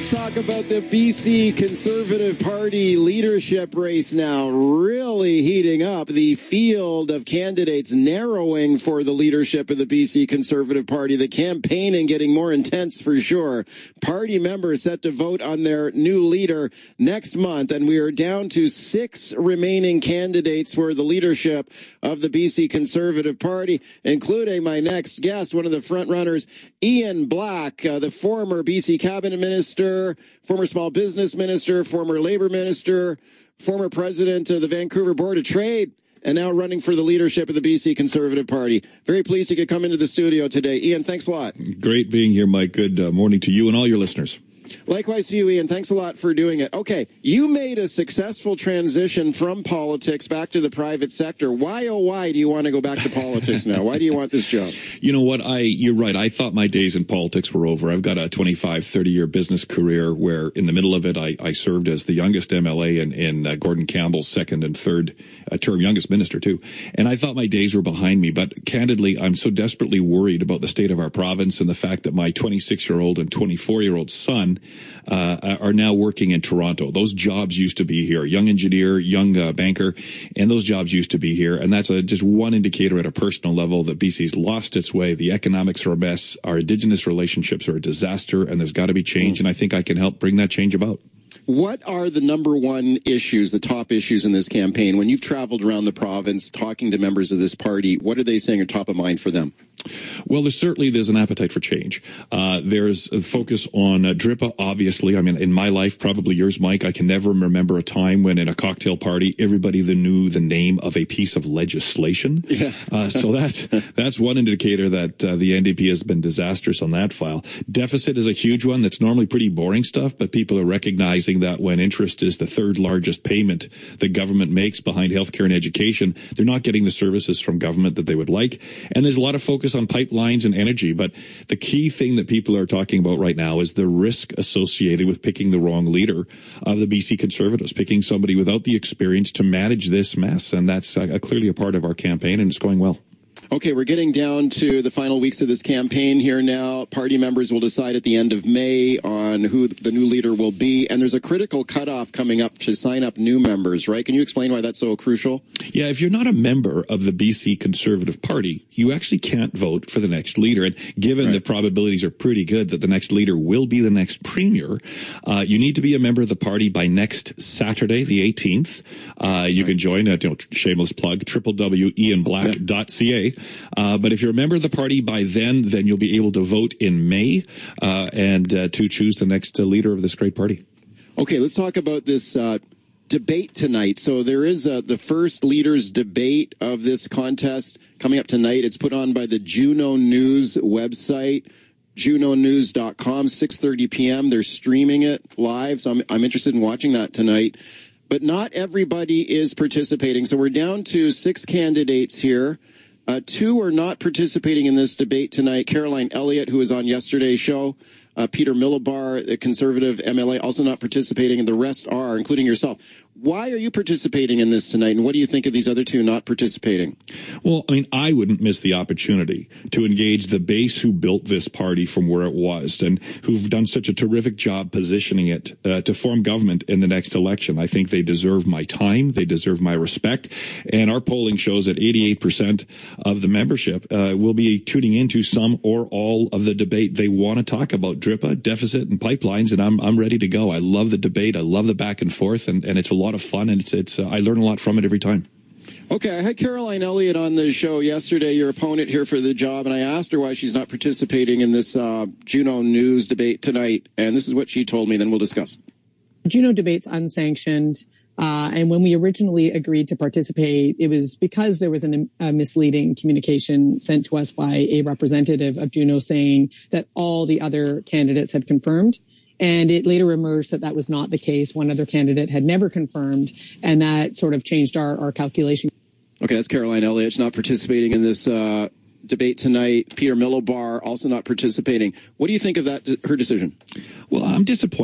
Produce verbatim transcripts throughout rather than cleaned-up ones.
Let's talk about the B C Conservative Party leadership race now, really heating up. The field of candidates narrowing for the leadership of the B C Conservative Party. The campaigning getting more intense for sure. Party members set to vote on their new leader next month, and we are down to six remaining candidates for the leadership of the B C Conservative Party, including my next guest, one of the front runners, Ian Black, uh, the former B C cabinet minister, former small business minister, former labor minister, former president of the Vancouver Board of Trade, and now running for the leadership of the B C Conservative Party. Very pleased you could come into the studio today. Ian, thanks a lot. Great being here, Mike. Good uh, morning to you and all your listeners. Likewise to you, Ian. Thanks a lot for doing it. Okay, you made a successful transition from politics back to the private sector. Why, oh, why do you want to go back to politics now? Why do you want this job? You know what? I You're right. I thought my days in politics were over. I've got a twenty-five, thirty-year business career where in the middle of it, I, I served as the youngest M L A in, in uh, Gordon Campbell's second and third uh, term, youngest minister, too. And I thought my days were behind me. But candidly, I'm so desperately worried about the state of our province and the fact that my twenty-six-year-old and twenty-four-year-old son Uh, are now working in Toronto. Those jobs used to be here. Young engineer, young uh, banker, and those jobs used to be here. And that's a, just one indicator at a personal level that B C's lost its way. The economics are a mess. Our Indigenous relationships are a disaster, and there's got to be change. And I think I can help bring that change about. What are the number one issues, the top issues in this campaign? When you've traveled around the province talking to members of this party, what are they saying are top of mind for them? Well, there's certainly there's an appetite for change. Uh, there's a focus on uh, D R I P A, obviously. I mean, in my life, probably yours, Mike, I can never remember a time when in a cocktail party, everybody knew the name of a piece of legislation. Yeah. uh, so that's, that's one indicator that uh, the N D P has been disastrous on that file. Deficit is a huge one that's normally pretty boring stuff, but people are recognizing that when interest is the third largest payment the government makes behind healthcare and education, they're not getting the services from government that they would like. And there's a lot of focus on pipelines and energy. But the key thing that people are talking about right now is the risk associated with picking the wrong leader of the B C Conservatives, picking somebody without the experience to manage this mess. And that's uh, clearly a part of our campaign, and it's going well. Okay, we're getting down to the final weeks of this campaign here now. Party members will decide at the end of May on who the new leader will be. And there's a critical cutoff coming up to sign up new members, right? Can you explain why that's so crucial? Yeah, if you're not a member of the B C Conservative Party, you actually can't vote for the next leader. And given right. the probabilities are pretty good that the next leader will be the next premier, uh, you need to be a member of the party by next Saturday, the eighteenth. Uh, you right. can join at, you know, shameless plug, w w w dot ian black dot c a. Uh, but if you're a member of the party by then, then you'll be able to vote in May uh, and uh, to choose the next uh, leader of this great party. Okay, let's talk about this uh, debate tonight. So there is uh, the first leaders debate of this contest coming up tonight. It's put on by the Juno News website, juno news dot com, six thirty p.m. They're streaming it live, so I'm, I'm interested in watching that tonight. But not everybody is participating. So we're down to six candidates here. Uh, two are not participating in this debate tonight. Caroline Elliott, who was on yesterday's show, uh, Peter Millibar, the Conservative M L A, also not participating, and the rest are, including yourself. Why are you participating in this tonight, and what do you think of these other two not participating? Well, I mean, I wouldn't miss the opportunity to engage the base who built this party from where it was and who've done such a terrific job positioning it uh, to form government in the next election. I think they deserve my time. They deserve my respect. And our polling shows that eighty-eight percent of the membership uh, will be tuning into some or all of the debate. They want to talk about D R I P A, deficit, and pipelines, and I'm I'm ready to go. I love the debate. I love the back and forth, and, and it's a lot of fun, and it's it's uh, I learn a lot from it every time. Okay, I had Caroline Elliott on the show yesterday, your opponent here for the job, and I asked her why she's not participating in this uh, Juno News debate tonight, and this is what she told me, then we'll discuss. Juno debate's unsanctioned, uh, and when we originally agreed to participate, it was because there was an, a misleading communication sent to us by a representative of Juno saying that all the other candidates had confirmed. And it later emerged that that was not the case. One other candidate had never confirmed, and that sort of changed our, our calculation. Okay, that's Caroline Elliott. She's not participating in this uh, debate tonight. Peter Millibar also not participating. What do you think of that, her decision? Well, I'm disappointed.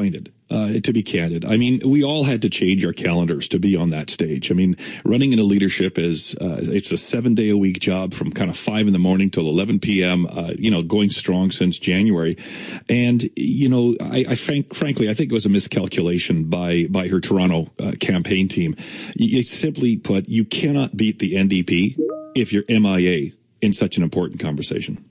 uh, to be candid. I mean, we all had to change our calendars to be on that stage. I mean, running into leadership is, uh, it's a seven day a week job from kind of five in the morning till eleven p.m., uh, you know, going strong since January. And, you know, I, I frank, frankly, I think it was a miscalculation by, by her Toronto uh, campaign team. It's simply put, you cannot beat the N D P if you're M I A in such an important conversation.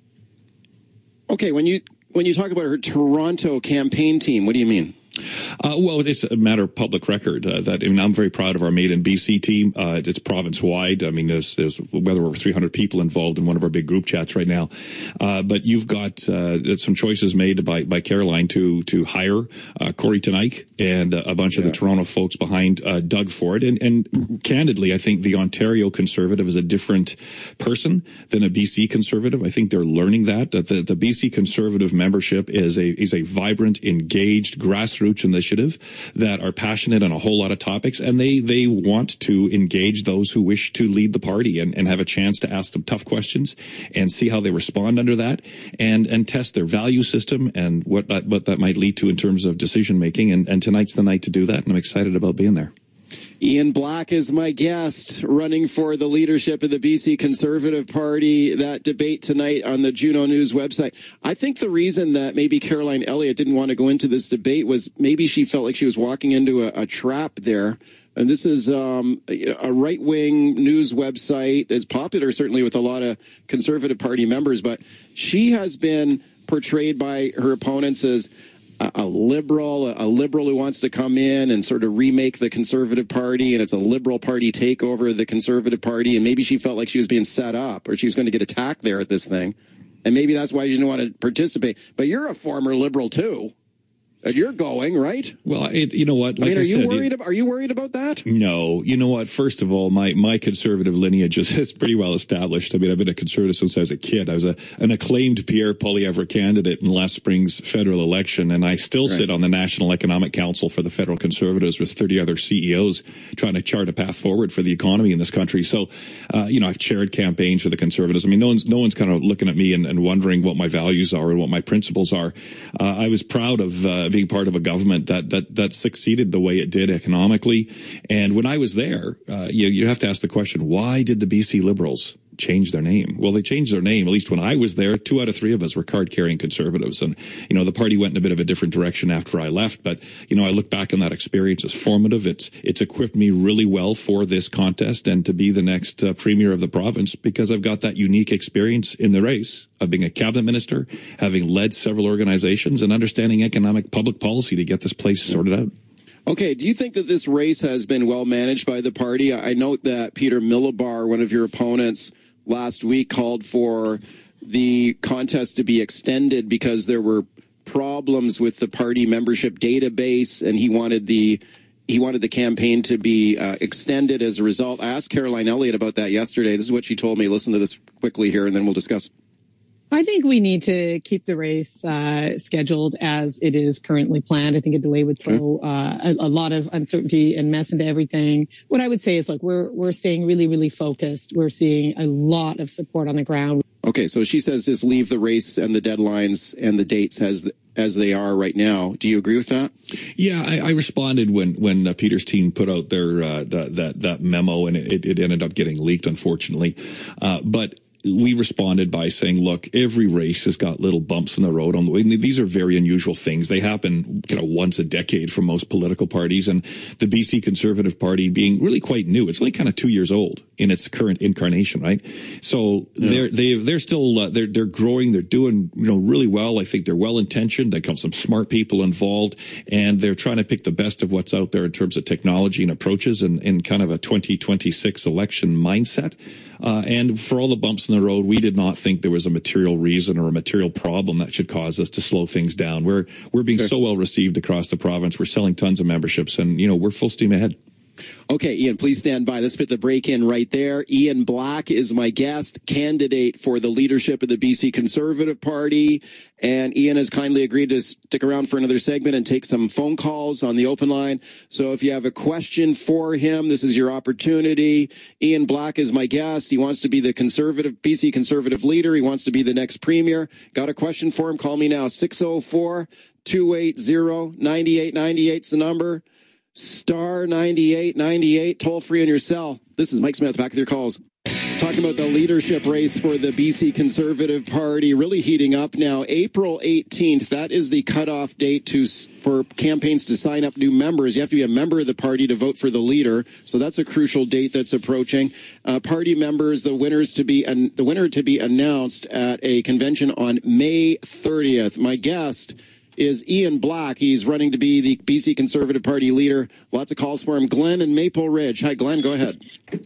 Okay, when you when you talk about her Toronto campaign team, what do you mean? Uh, well, it's a matter of public record uh, that I mean, I'm very proud of our Made in B C team. Uh, it's province wide. I mean, there's, there's well over three hundred people involved in one of our big group chats right now. Uh, but you've got uh, some choices made by, by Caroline to to hire uh, Corey Tenike and uh, a bunch yeah. of the Toronto folks behind uh, Doug Ford. And, and candidly, I think the Ontario Conservative is a different person than a B C Conservative. I think they're learning that that the, the B C Conservative membership is a is a vibrant, engaged, grassroots initiative that are passionate on a whole lot of topics, and they they want to engage those who wish to lead the party and, and have a chance to ask them tough questions and see how they respond under that, and and test their value system and what that what that might lead to in terms of decision making. And, and tonight's the night to do that, and I'm excited about being there. Ian Black is my guest, running for the leadership of the B C Conservative Party. That debate tonight on the Juno News website. I think the reason that maybe Caroline Elliott didn't want to go into this debate was maybe she felt like she was walking into a, a trap there. And this is um, a right-wing news website. It's popular, certainly, with a lot of Conservative Party members. But she has been portrayed by her opponents as a liberal, a liberal who wants to come in and sort of remake the Conservative Party, and it's a liberal party takeover of the Conservative Party, and maybe she felt like she was being set up or she was going to get attacked there at this thing, and maybe that's why she didn't want to participate. But you're a former liberal too. And you're going, right? Well, it, you know what? Like I mean, are I you said, worried? it, about, are you worried about that? No. You know what? First of all, my my conservative lineage is it's pretty well established. I mean, I've been a conservative since I was a kid. I was a, an acclaimed Pierre Poilievre candidate in last spring's federal election, and I still right. sit on the National Economic Council for the Federal Conservatives with thirty other C E Os trying to chart a path forward for the economy in this country. So, uh, you know, I've chaired campaigns for the Conservatives. I mean, no one's no one's kind of looking at me and, and wondering what my values are and what my principles are. Uh, I was proud of uh, being part of a government that that that succeeded the way it did economically. And when I was there, uh, you you have to ask the question: why did the B C Liberals change their name? Well, they changed their name. At least when I was there, two out of three of us were card-carrying Conservatives, and you know the party went in a bit of a different direction after I left. But you know, I look back on that experience as formative. It's it's equipped me really well for this contest and to be the next uh, premier of the province, because I've got that unique experience in the race of being a cabinet minister, having led several organizations, and understanding economic public policy to get this place sorted out. Okay, do you think that this race has been well managed by the party? I note that Peter Millibar, one of your opponents, last week called for the contest to be extended because there were problems with the party membership database, and he wanted the he wanted the campaign to be uh, extended as a result. I asked Caroline Elliott about that yesterday. This is what she told me. Listen to this quickly here, and then we'll discuss. I think we need to keep the race uh, scheduled as it is currently planned. I think a delay would throw uh, a, a lot of uncertainty and mess into everything. What I would say is, like, we're we're staying really, really focused. We're seeing a lot of support on the ground. Okay, so she says just leave the race and the deadlines and the dates as as they are right now. Do you agree with that? Yeah, I, I responded when when uh, Peter's team put out their uh, that that that memo, and it, it ended up getting leaked, unfortunately. Uh, but. We responded by saying, look, every race has got little bumps in the road on the way. These are very unusual things. They happen kind of once a decade for most political parties. And the B C Conservative Party being really quite new, it's only kind of two years old in its current incarnation, right? So yeah. they're, they, they're still, uh, they're, they're growing. They're doing, you know, really well. I think they're well intentioned. They come some smart people involved, and they're trying to pick the best of what's out there in terms of technology and approaches and in kind of a twenty twenty-six election mindset. Uh, and for all the bumps in the road, we did not think there was a material reason or a material problem that should cause us to slow things down. We're we're being sure. so well received across the province. We're selling tons of memberships, and you know we're full steam ahead. Okay, Ian, please stand by. Let's fit the break in right there. Ian Black is my guest, candidate for the leadership of the B C Conservative Party. And Ian has kindly agreed to stick around for another segment and take some phone calls on the open line. So if you have a question for him, this is your opportunity. Ian Black is my guest. He wants to be the conservative, B C Conservative leader. He wants to be the next premier. Got a question for him? Call me now, six oh four, two eight zero, nine eight nine eight is the number. Star ninety-eight ninety-eight, toll free on your cell. This is Mike Smith, back with your calls. Talking about the leadership race for the B C Conservative Party, really heating up now. April eighteenth, that is the cutoff date to for campaigns to sign up new members. You have to be a member of the party to vote for the leader, so that's a crucial date that's approaching. Uh, party members, the winners to be an, the winner to be announced at a convention on May thirtieth. My guest is Ian Black. He's running to be the B C Conservative Party leader. Lots of calls for him. Glenn in Maple Ridge. Hi, Glenn. Go ahead.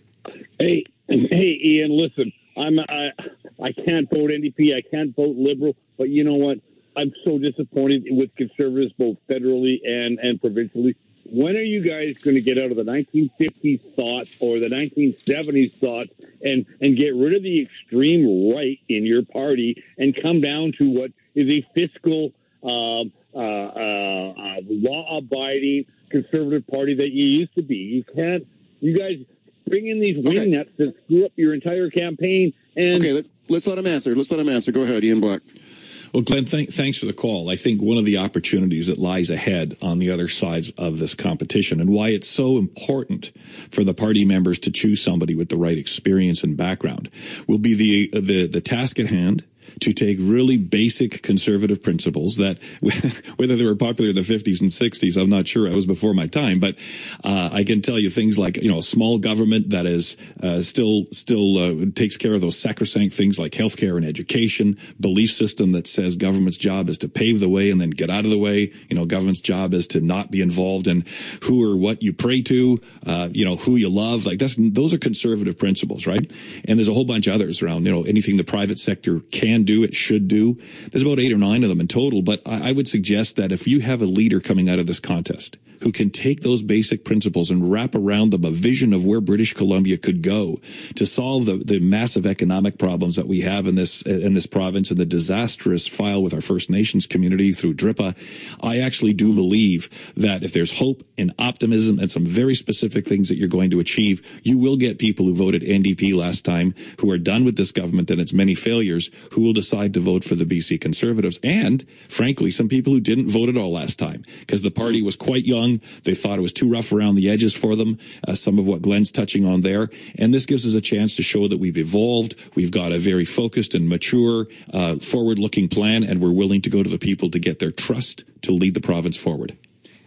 Hey. Hey, Ian, listen, I'm, I, I can't vote N D P. I can't vote Liberal. But you know what? I'm so disappointed with Conservatives, both federally and, and provincially. When are you guys going to get out of the nineteen fifties thought or the nineteen seventies thought and, and get rid of the extreme right in your party and come down to what is a fiscal, uh, uh, uh, uh, law-abiding Conservative Party that you used to be? You can't, you guys... bring in these wing nets that screw up your entire campaign. And okay, let's let's let him answer. Let's let him answer. Go ahead, Ian Black. Well, Glenn, th- thanks for the call. I think one of the opportunities that lies ahead on the other sides of this competition and why it's so important for the party members to choose somebody with the right experience and background will be the the, the task at hand to take really basic conservative principles that, whether they were popular in the fifties and sixties, I'm not sure. I was before my time, but uh, I can tell you things like, you know, small government that is uh, still still uh, takes care of those sacrosanct things like healthcare and education, belief system that says government's job is to pave the way and then get out of the way. You know, government's job is to not be involved in who or what you pray to, uh, you know, who you love. Like that's those are conservative principles, right? And there's a whole bunch of others around, you know, anything the private sector can do, it should do. There's about eight or nine of them in total, but I would suggest that if you have a leader coming out of this contest who can take those basic principles and wrap around them a vision of where British Columbia could go to solve the, the massive economic problems that we have in this in this province and the disastrous file with our First Nations community through D R I P A, I actually do believe that if there's hope and optimism and some very specific things that you're going to achieve, you will get people who voted N D P last time, who are done with this government and its many failures, who will decide to vote for the B C Conservatives. And, frankly, some people who didn't vote at all last time because the party was quite young. They thought it was too rough around the edges for them, uh, some of what Glenn's touching on there. And this gives us a chance to show that we've evolved. We've got a very focused and mature, uh, forward-looking plan, and we're willing to go to the people to get their trust to lead the province forward.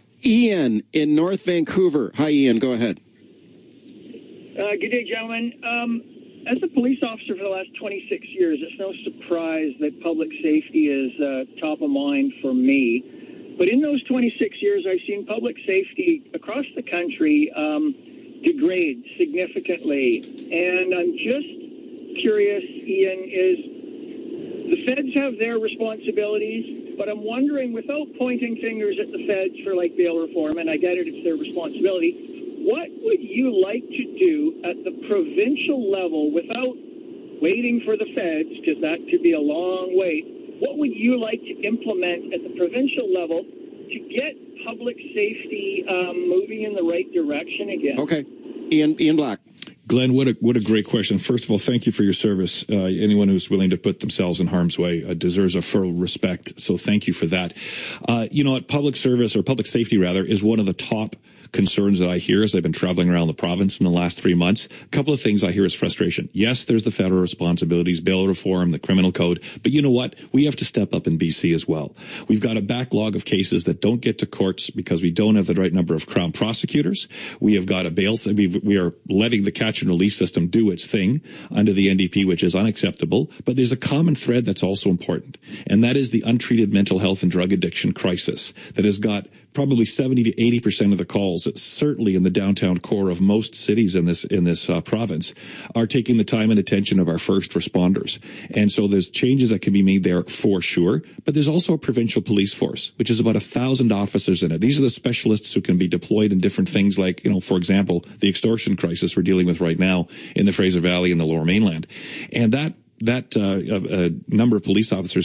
Ian in North Vancouver. Hi, Ian. Go ahead. Uh, good day, gentlemen. Um, as a police officer for the last twenty-six years, it's no surprise that public safety is uh, top of mind for me. But in those twenty-six years, I've seen public safety across the country um, degrade significantly. And I'm just curious, Ian, is the feds have their responsibilities, but I'm wondering, without pointing fingers at the feds for like bail reform, and I get it, it's their responsibility, what would you like to do at the provincial level without waiting for the feds, because that could be a long wait? What would you like to implement at the provincial level to get public safety um, moving in the right direction again? Okay. Ian, Ian Black. Glenn, what a what a great question. First of all, thank you for your service. Uh, anyone who's willing to put themselves in harm's way uh, deserves a full respect. So thank you for that. Uh, you know what? Public service or public safety, rather, is one of the top concerns that I hear as I've been traveling around the province in the last three months. A couple of things I hear is frustration. Yes, there's the federal responsibilities, bail reform, the criminal code, but you know what? We have to step up in B C as well. We've got a backlog of cases that don't get to courts because we don't have the right number of Crown prosecutors. We have got a bail, we've, we are letting the catch and release system do its thing under the N D P, which is unacceptable, but there's a common thread that's also important, and that is the untreated mental health and drug addiction crisis that has got probably seventy to eighty percent of the calls, certainly in the downtown core of most cities in this in this uh, province, are taking the time and attention of our first responders. And so there's changes that can be made there for sure, but there's also a provincial police force, which is about a thousand officers in it. These are the specialists who can be deployed in different things like, you know, for example, the extortion crisis we're dealing with right now in the Fraser Valley and the Lower Mainland. And that, that uh, uh, number of police officers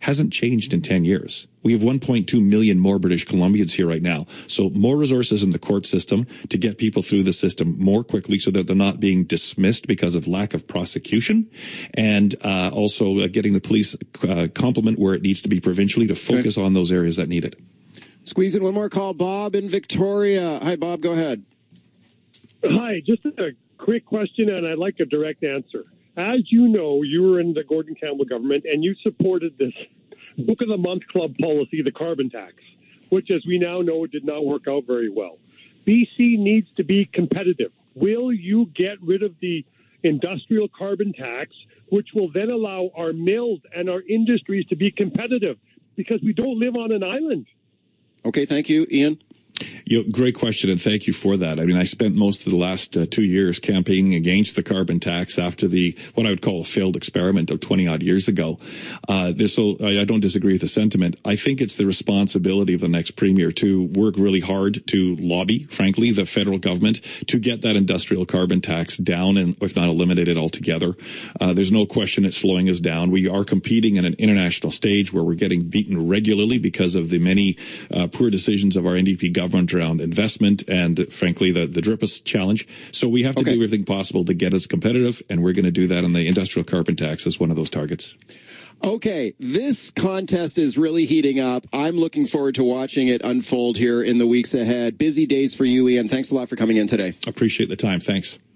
hasn't changed in ten years. We have one point two million more British Columbians here right now. So more resources in the court system to get people through the system more quickly so that they're not being dismissed because of lack of prosecution. And uh, also uh, getting the police uh, complement where it needs to be provincially to focus okay. on those areas that need it. Squeeze in one more call. Bob in Victoria. Hi, Bob. Go ahead. Hi. Just a quick question, and I'd like a direct answer. As you know, you were in the Gordon Campbell government, and you supported this Book of the Month Club policy, the carbon tax, which, as we now know, did not work out very well. B C needs to be competitive. Will you get rid of the industrial carbon tax, which will then allow our mills and our industries to be competitive? Because we don't live on an island. Okay, thank you. Ian? You know, great question, and thank you for that. I mean, I spent most of the last uh, two years campaigning against the carbon tax after the what I would call a failed experiment of twenty odd years ago. Uh, this, will, I, I don't disagree with the sentiment. I think it's the responsibility of the next premier to work really hard to lobby, frankly, the federal government to get that industrial carbon tax down and, if not eliminated altogether. Uh, there's no question it's slowing us down. We are competing in an international stage where we're getting beaten regularly because of the many uh, poor decisions of our N D P government around investment and, frankly, the, the D R I P A challenge. So we have to okay. do everything possible to get us competitive, and we're going to do that on the industrial carbon tax as one of those targets. Okay, this contest is really heating up. I'm looking forward to watching it unfold here in the weeks ahead. Busy days for you, Ian. Thanks a lot for coming in today. Appreciate the time. Thanks.